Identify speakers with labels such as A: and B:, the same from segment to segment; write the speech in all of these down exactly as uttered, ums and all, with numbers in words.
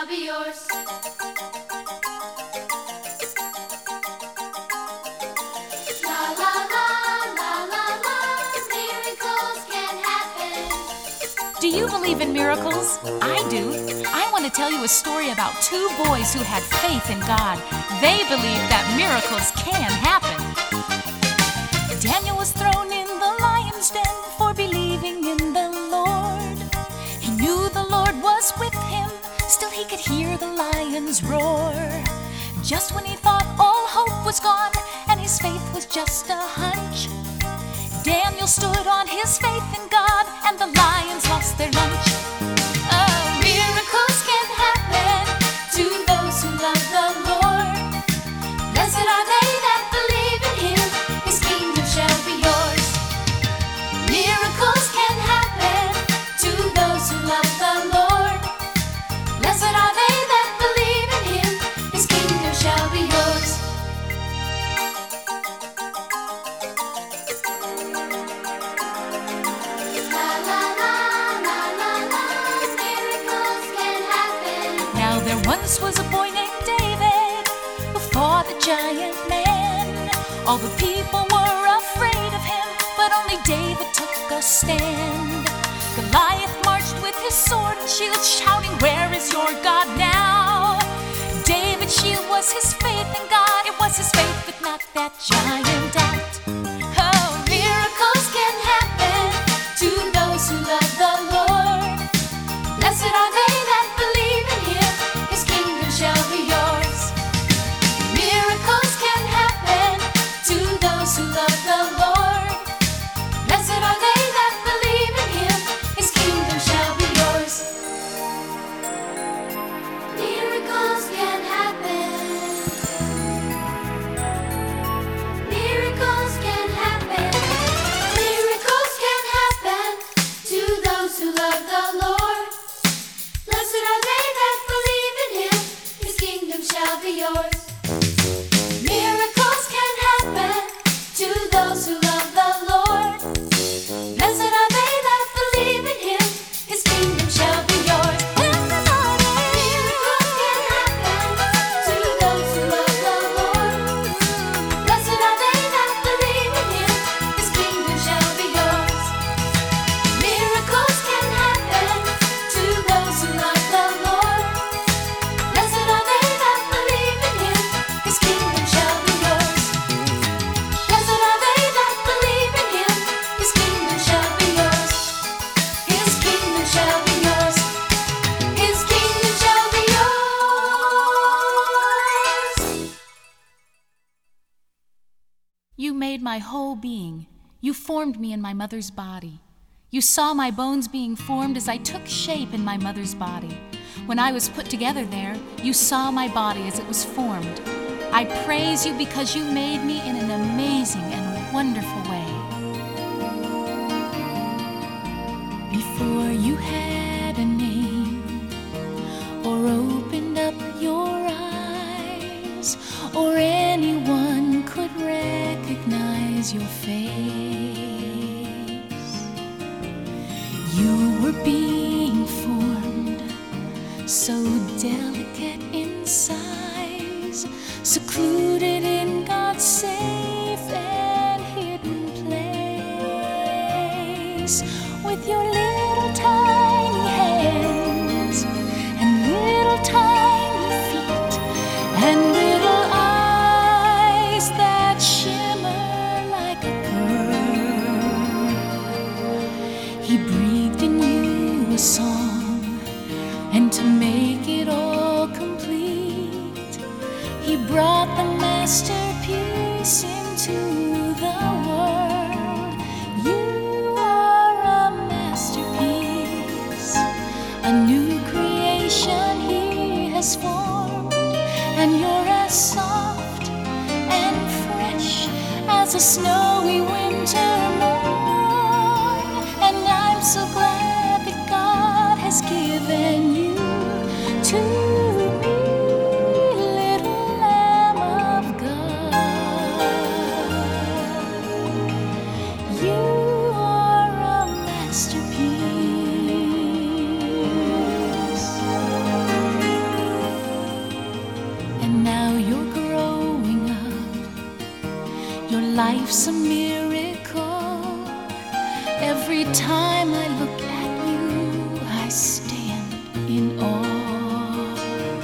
A: shall be yours. La la la, la la la, miracles can happen.
B: Do you believe in miracles? I do. I want to tell you a story about two boys who had faith in God. They believed that miracles can happen. Daniel was thrown in the lion's den for believing in the Lord. He knew the Lord was with him, still he could hear the lions roar. Just when he thought all hope was gone and his faith was just a hunch, Daniel stood on his faith in God and the lions lost their lunch. Oh, miracles can happen to those who love the Lord. Blessed are they that believe in him, his kingdom shall be yours. Miracles can happen to those who love the Lord. Blessed are they that believe in him, his kingdom shall be yours. La la la, la la la, miracles can happen. Now there once was a boy named David who fought the giant man. All the people were afraid of him, but only David took a stand. Goliath marched with his sword and shield, shouting, "Where is your God now?" David's shield was his faith in God. It was his faith that knocked that giant out. Oh, miracles can happen to those who love the Lord. Blessed are they that believe in him, his kingdom shall be yours. Miracles can happen to those who love the Lord. Blessed are they that believe in him, his kingdom shall be yours. Miracles can happen. Miracles can happen. Miracles can happen to those who love the Lord. Blessed are they that believe in him, his kingdom shall be yours. Miracles can happen to those who love the Lord. Blessed are they that believe in him, his kingdom shall be yours. Miracles can happen to those who love the Lord. Blessed are they that believe in him, his kingdom shall be yours. Miracles can happen to those who love the Lord. Blessed are they that believe in him, his kingdom shall be yours. Blessed are they that believe in him, his kingdom shall be yours. His kingdom shall be yours. His kingdom shall be yours. You made my whole being. You formed me in my mother's body. You saw my bones being formed as I took shape in my mother's body. When I was put together there, you saw my body as it was formed. I praise you because you made me in an amazing and wonderful way. Before you had a name, or opened up your eyes, or anyone could recognize your face, you were being formed, so delicate in size, secluded in God's safe and hidden place. With your little tiny hands and little tiny feet and little eyes that shimmer like a pearl, he breathed in you a song, and to make it all complete, he brought the masterpiece into the world. You are a masterpiece, a new creation he has formed, and you're as soft and fresh as a snowy winter morn. And I'm so glad that God has given you to me, little Lamb of God. Every time I look at you, I stand in awe,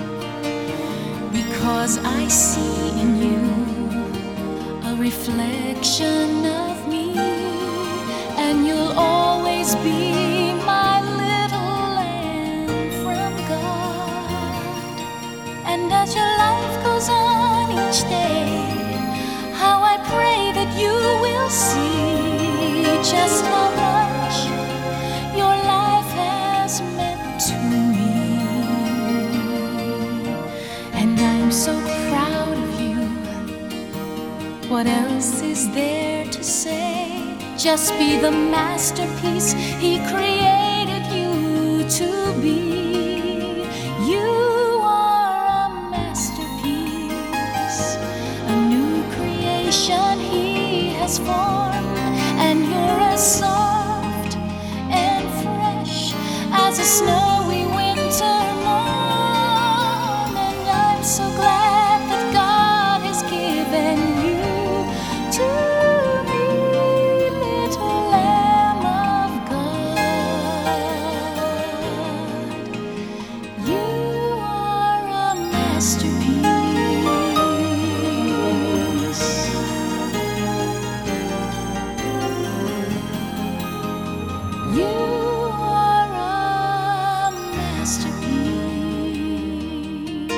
B: because I see in you a reflection of me, and you'll always be my little lamb from God. And as your life goes on each day, how I pray that you will see just how much your life has meant to me. And I'm so proud of you. What else is there to say? Just be the masterpiece He created you to be. You are a masterpiece, a new creation He has formed, and you're as soft and fresh as a snowy winter morn. And I'm so glad that God has given you to me, little Lamb of God. You are a masterpiece. You are a masterpiece.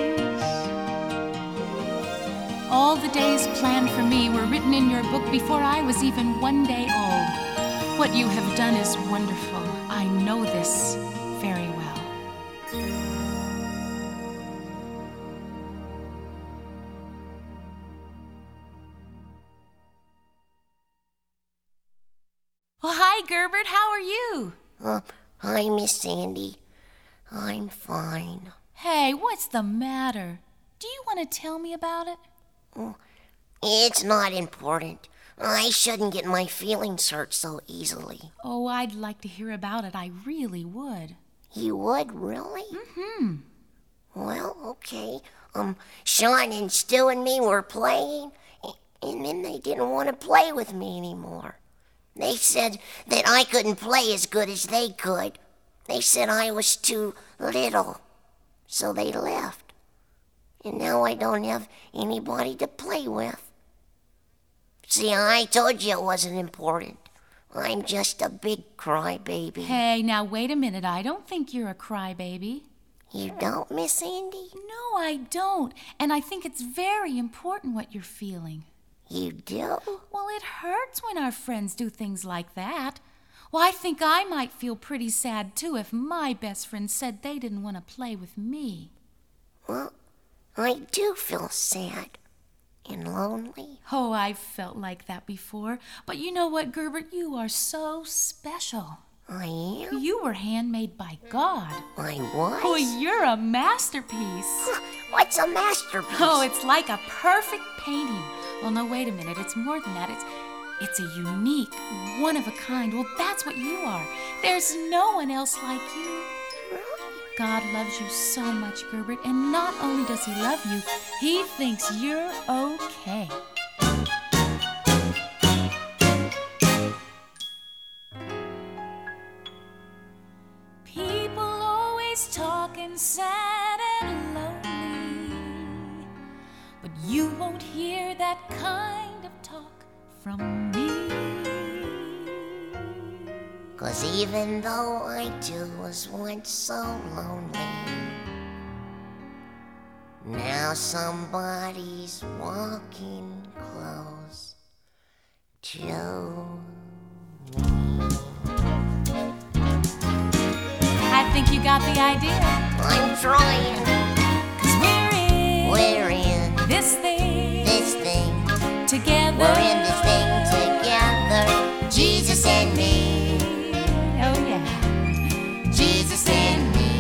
B: All the days planned for me were written in your book before I was even one day old. What you have done is wonderful. I know this very well. Well, hi, Gerbert. How are you?
C: Uh, hi, Miss Sandy. I'm fine.
B: Hey, what's the matter? Do you want to tell me about it?
C: Oh, it's not important. I shouldn't get my feelings hurt so easily.
B: Oh, I'd like to hear about it. I really would.
C: You would, really?
B: Mm-hmm.
C: Well, okay. Um, Sean and Stu and me were playing, and then they didn't want to play with me anymore. They said that I couldn't play as good as they could. They said I was too little, so they left. And now I don't have anybody to play with. See, I told you it wasn't important. I'm just a big crybaby.
B: Hey, now wait a minute. I don't think you're a crybaby.
C: You don't, Miss Sandy?
B: No, I don't. And I think it's very important what you're feeling.
C: You do?
B: Well, it hurts when our friends do things like that. Well, I think I might feel pretty sad, too, if my best friend said they didn't want to play with me.
C: Well, I do feel sad and lonely.
B: Oh, I've felt like that before. But you know what, Gerbert? You are so special.
C: I am?
B: You were handmade by God.
C: I was?
B: Oh, you're a masterpiece.
C: What's a masterpiece?
B: Oh, it's like a perfect painting. Well, no, wait a minute. It's more than that. It's it's a unique, one-of-a-kind. Well, that's what you are. There's no one else like you.
C: Really?
B: God loves you so much, Gerbert. And not only does He love you, He thinks you're okay. People always talking sad and lonely, but you won't hear that kind of talk from me.
C: 'Cause even though I too was once so lonely, now somebody's walking close to me.
B: I think you got the idea.
C: I'm trying.
B: 'Cause we're in
C: We're in
B: this thing
C: this thing.
B: together.
C: We're in this thing together. Jesus and me.
B: Oh, yeah.
C: Jesus and me.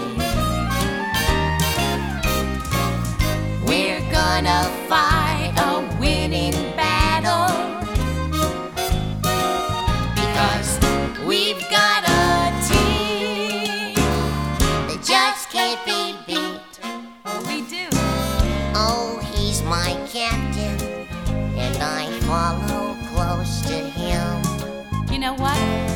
B: We're gonna fight a winning battle,
C: Because
B: we've got a team.
C: they just can't be beat.
B: We do.
C: Oh, he's my captain, and I follow close to him.
B: You know what?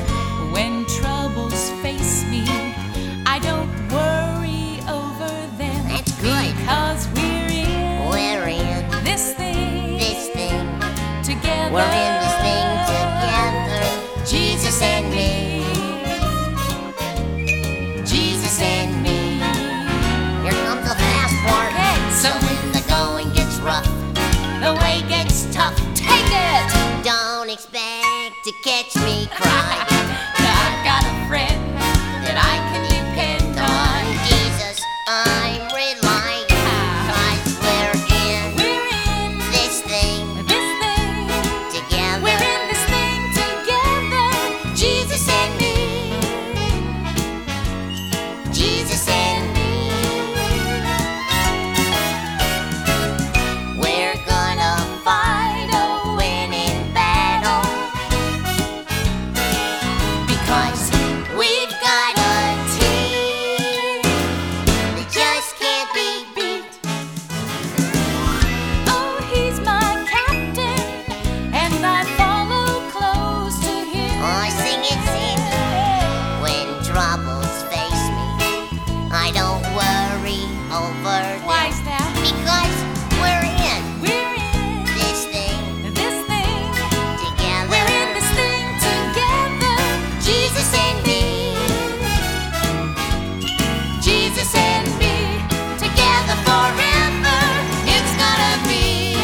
C: Jesus and me. Jesus and me. Here comes the fast part.
B: Okay.
C: So when the going gets rough,
B: The way gets tough. Take it.
C: don't expect to catch me crying.
B: I've got a friend that I can depend on.
C: Jesus, I'm relying. 'Cause we're in
B: We're in
C: this thing
B: this thing.
C: together.
B: We're in this thing together.
C: Jesus and me. Jesus and me. We're gonna fight a winning battle. Because we've got a team that just can't be beat.
B: Oh, he's my captain, and I follow close to him.
C: I sing it, sing it. When troubles face me, I don't worry over them.
B: Why's that?
C: Because we're in
B: We're in
C: this thing
B: this thing.
C: together.
B: We're in this thing together.
C: Jesus and me. Jesus and me. Together forever. It's gonna be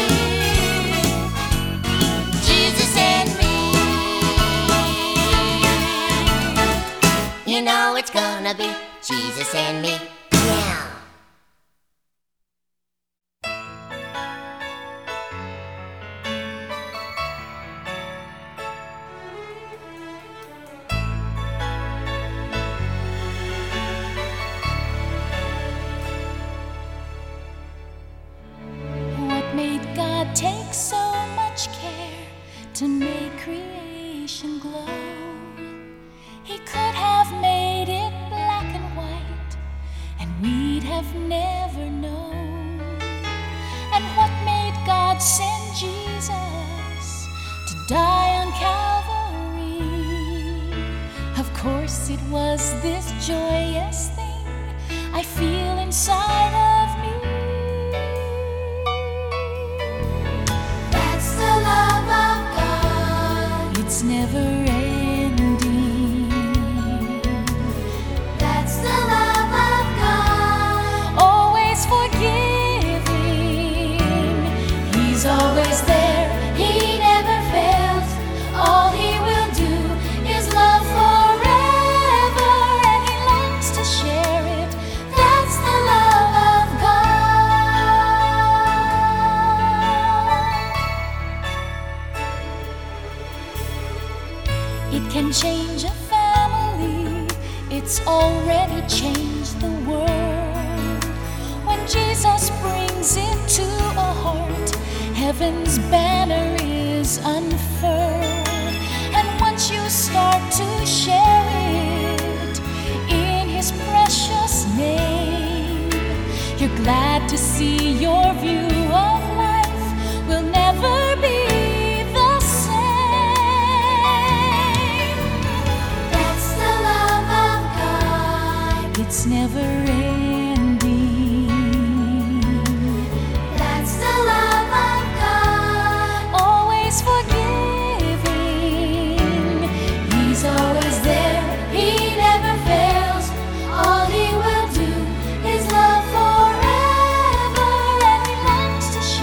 C: Jesus and me. You know it's gonna be Jesus and me. Yeah.
B: What made God take so much care to make creation glow? He could have made it black and white, and we'd have never known. And what made God send Jesus to die on Calvary? Of course, it was this joyous thing I feel inside of me.
A: That's the love of God.
B: It's never ending.
A: That's the love of God.
B: Always forgiving. He's always there.
A: He never fails. All he will do is love forever,
B: And he longs to share it.
A: That's the love of God.
B: It can change a family. It's already changed the world. When Jesus brings it to a heart, heaven's banner is unfurled. And once you start to share it in his precious name, you're glad to see your view of life will never be the same.
A: That's the love of God.
B: It's never ending.
A: That's the love of God.
B: Always forgiving.
A: He's always there. He never fails. All he will do is love forever.
B: And he longs to share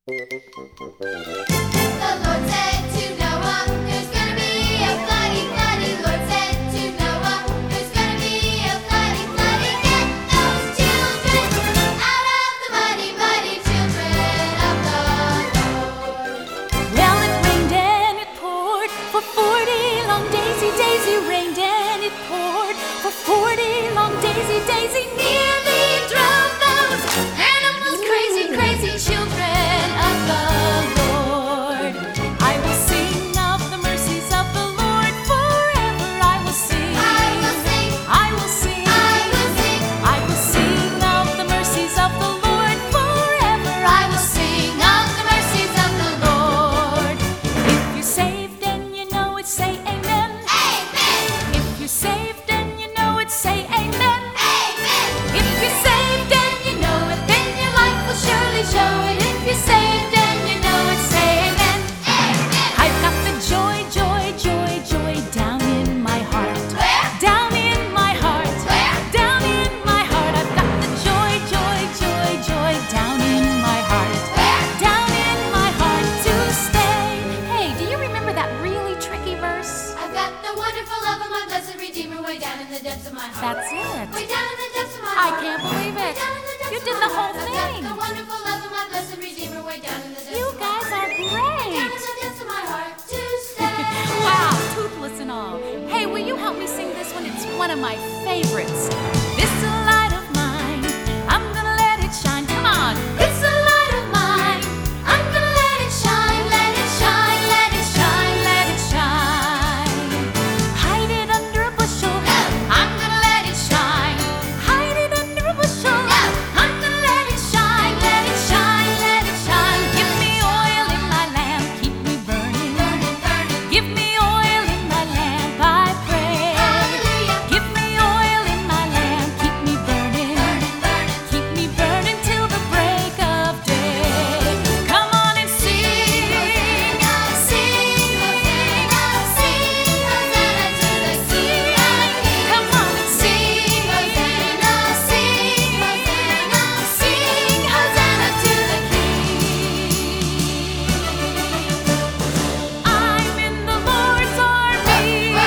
A: The Lord said to Noah, there's gonna be a floody, floody. Lord said to Noah, there's gonna be a floody, floody. Get those children out of the muddy, muddy children of the Lord.
B: Well, it rained and it poured for forty long days. Daisy rained and it poured for forty long days. Daisy nearly drove those animals crazy, crazy children of the Lord. I will sing of the mercies of the Lord forever. I will sing.
A: I will sing.
B: I will sing.
A: I will sing.
B: I will sing of the mercies of the Lord forever. I will sing of the mercies of the Lord. If you're saved and you know it, say amen.
A: Amen.
B: If you're saved and you know it, say amen.
A: Amen.
B: If you're saved and you know it, then your life will surely show it. If you're saved and you know it, say amen.
A: Amen.
B: I've got the joy, joy, joy, joy down in my heart.
A: Where?
B: Down in my heart.
A: Where?
B: Down in my heart. I've got the joy, joy, joy, joy down in my heart.
A: Where?
B: Down in my heart to stay. Hey, do you remember that really tricky verse?
A: I've got the wonderful love of my blessed Redeemer way down in the depths of my heart.
B: That's it.
A: Way down in the depths of my
B: I
A: heart.
B: can't believe
A: Way
B: it.
A: down in the depths
B: You
A: of
B: did
A: my
B: the whole
A: heart. I've
B: thing.
A: got the wonderful love of my blessed Redeemer way down in the depths
B: You
A: of my
B: guys
A: heart.
B: are
A: Down
B: great.
A: in the depths of my heart to stay.
B: Wow, toothless and all. Hey, will you help me sing this one? It's one of my favorites. This light of mine, I'm gonna let it shine. Come on. This light of mine, I'm gonna let it shine, let it shine, let it shine, let it shine. Hide it under a bushel. I'm gonna let it shine. Hide it under a bushel. I'm gonna let it shine, let it shine, let it shine. Give me oil in my lamp, keep me burning, burning, burning. Give me oil in my lamp, I pray.
A: Hallelujah.
B: Give me oil in my lamp, keep me burning,
A: Burning, burning.
B: keep me burning till the break of day. Come on and sing, sing,
A: Sing, Hosanna to the King of Kings.
B: come on and sing,
A: Hosanna, sing, Hosanna,
B: sing, Hosanna to the King. I'm in the Lord's army.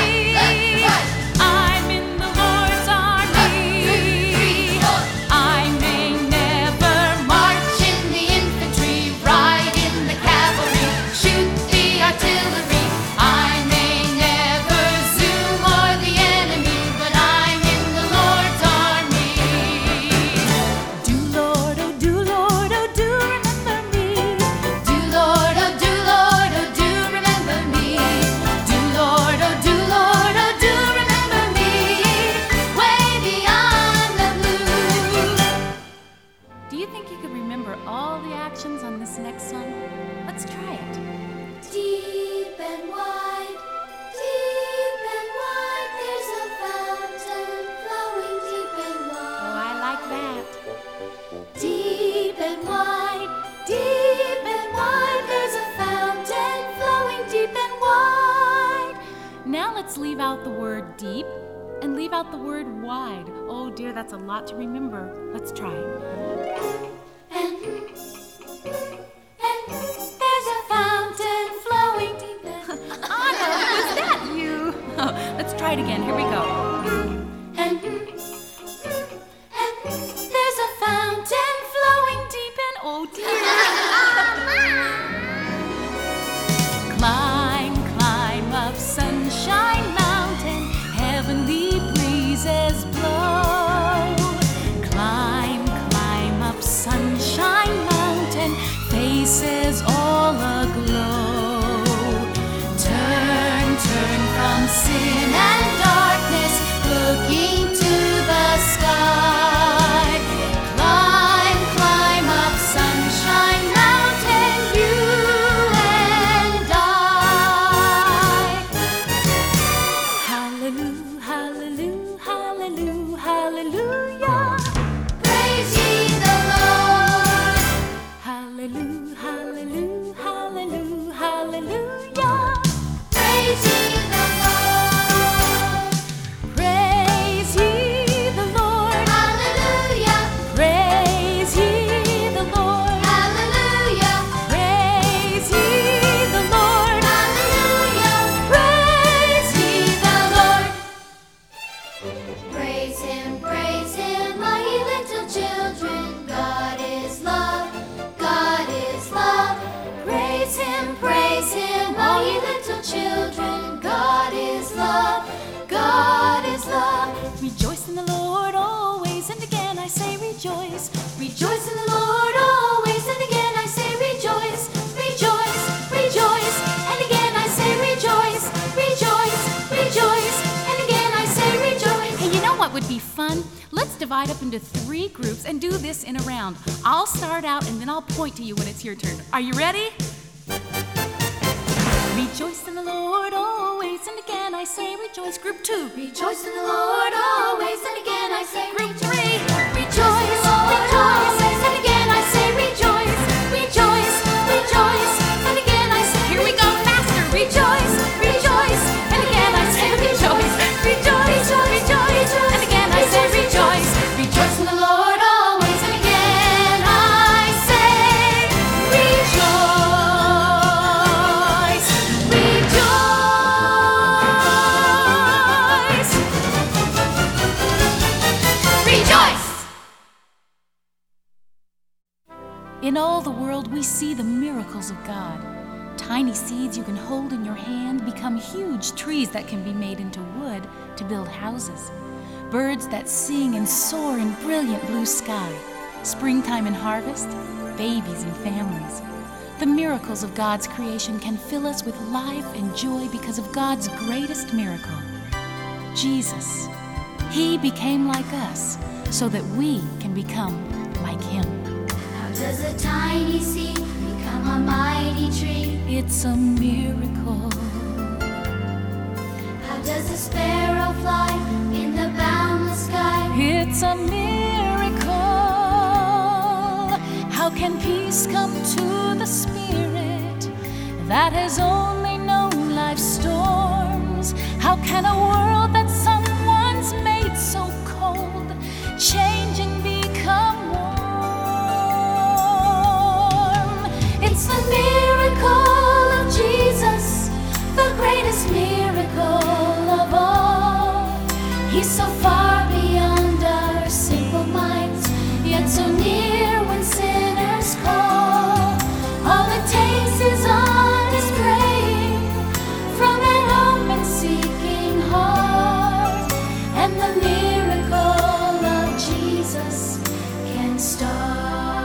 B: I'm in the Lord's army. I may never march in the infantry, ride in the cavalry, shoot the artillery. I may never zoom or the enemy, but I'm in the Lord's army. Do Lord, oh do Lord, oh do remember me. Do Lord, oh do Lord, oh do remember me. Do Lord, oh do Lord, oh do remember me. Way beyond the blue. Do you think you could remember all the actions on this next song? Let's try it.
A: Deep and wide, deep and wide, there's a fountain flowing deep and
B: Oh,
A: wide.
B: I like that.
A: Deep and wide, deep and wide, there's a fountain flowing deep and wide.
B: Now let's leave out the word deep and leave out the word wide. Oh dear, that's a lot to remember. Let's try.
A: And, and there's a fountain flowing deep and
B: Anna, was that you? Oh, let's try it again. Here we go.
A: and, and there's a fountain flowing deep and
B: Oh dear. Climb, climb up Sunshine Mountain. Heavenly breezes blow. Climb, climb up Sunshine Mountain. Faces all aglow. Turn, turn from sin and darkness, looking to the sky. Climb, climb up Sunshine Mountain, you and I. Hallelujah, hallelujah, hallelujah, hallelujah.
A: praise ye the Lord.
B: Hallelujah, hallelujah, hallelujah, hallelujah.
A: Praise ye the Lord.
B: Praise ye the Lord.
A: Hallelujah.
B: Praise ye the Lord.
A: Hallelujah.
B: divide up into three groups and do this in a round. I'll start out and then I'll point to you when it's your turn. Are you ready? Rejoice in the Lord always, and again I say rejoice. Group two.
A: Rejoice in the Lord always, and again I say
B: Group
A: rejoice.
B: three.
A: Rejoice, rejoice, and again I say rejoice. Rejoice, rejoice, and again I say
B: Here we go, faster.
A: rejoice, rejoice, and again I say rejoice. Rejoice, rejoice, and again I say rejoice. Rejoice in the Lord always, and again I say rejoice. Rejoice. Rejoice.
B: In all the world, we see the miracles of God. Tiny seeds you can hold in your hand become huge trees that can be made into wood to build houses. Birds that sing and soar in brilliant blue sky. Springtime and harvest, babies and families. The miracles of God's creation can fill us with life and joy because of God's greatest miracle, Jesus. He became like us so that we can become like Him.
A: How does a tiny seed become a mighty tree?
B: It's a miracle.
A: How does a sparrow fly in the boundless sky?
B: It's a miracle. How can peace come to the spirit that has only known life's storms? How can a world that someone's made so cold, changing, become warm?
A: It's the miracle of Jesus, the greatest miracle of all. He's so far beyond our simple minds, yet so near when sinners call. All it takes is honest praying from an open seeking heart, and the miracle of Jesus can start.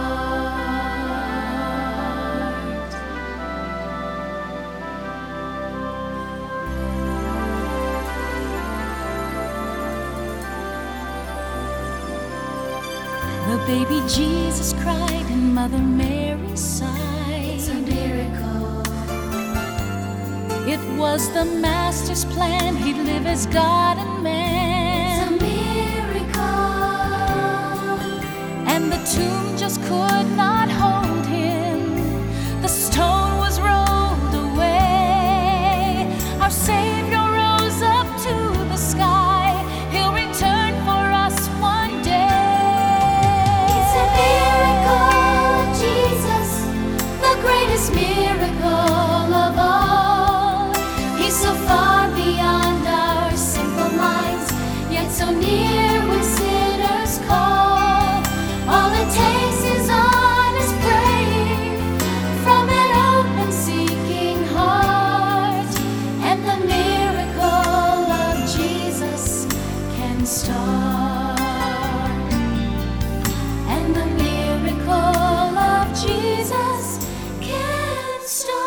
B: The baby Jesus cried and Mother Mary sighed.
A: It's a miracle.
B: It was the Master's plan he'd live as God and man.
A: It's a miracle.
B: And the tomb just could not hold him. The stone was rolled away. Our Savior rose up to the sky. He'll return for us one day.
A: It's a miracle of Jesus, the greatest miracle of all. He's so far beyond our simple minds, yet so near when sinners call. All it takes is honest praying from an open seeking heart, and the miracle of Jesus can start. And the miracle of Jesus can start.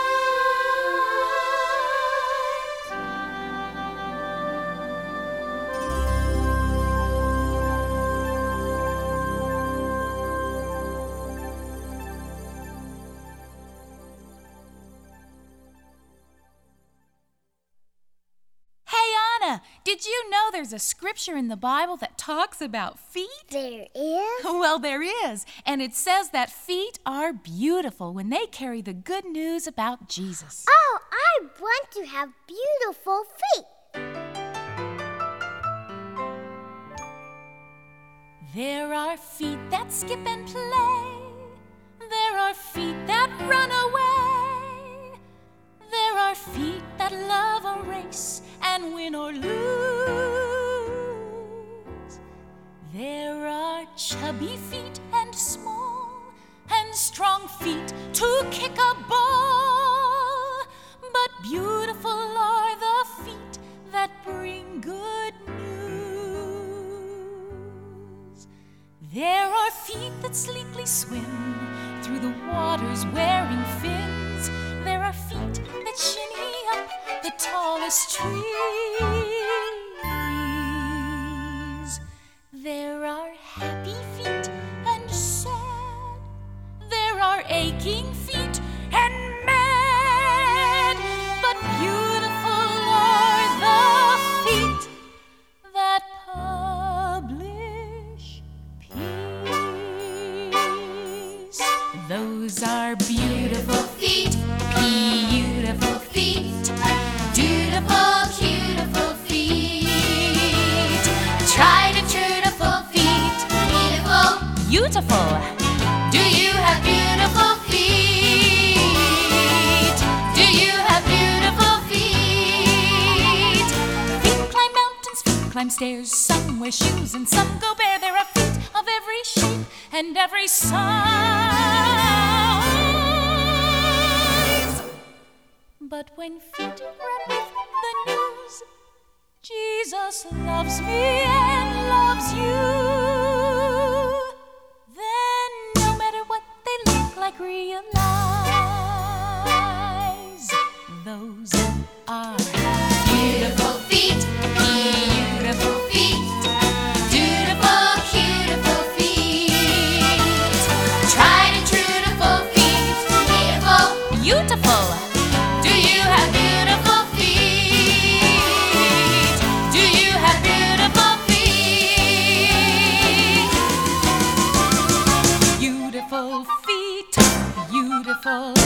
B: Hey, Anna, did you know there's a scripture in the Bible that talks about feet?
C: There is?
B: Well, there is. And it says that feet are beautiful when they carry the good news about Jesus.
C: Oh, I want to have beautiful feet.
B: There are feet that skip and play. There are feet that run away. There are feet that love a race and win or lose. There are chubby feet and small and strong feet to kick a ball. But beautiful are the feet that bring good news. There are feet that sleekly swim through the waters wearing fins. There are feet that shinny up the tallest trees. There are beautiful feet, beautiful feet,
A: Beautiful, beautiful feet.
B: tried and true-tiful feet,
A: Beautiful.
B: beautiful.
A: Do you have beautiful feet? Do you have beautiful feet?
B: Feet climb mountains, feet climb stairs. Some wear shoes and some go bare. There are feet of every shape and every size. But when feet run with the news, Jesus loves me and loves you, then no matter what they look like, realize those are
A: Beautiful feet.
B: beautiful
A: Feet. Beautiful, beautiful feet. Tried and true-tiful feet. Beautiful.
B: beautiful.
A: Do you have beautiful feet? Do you have beautiful feet?
B: Beautiful feet, beautiful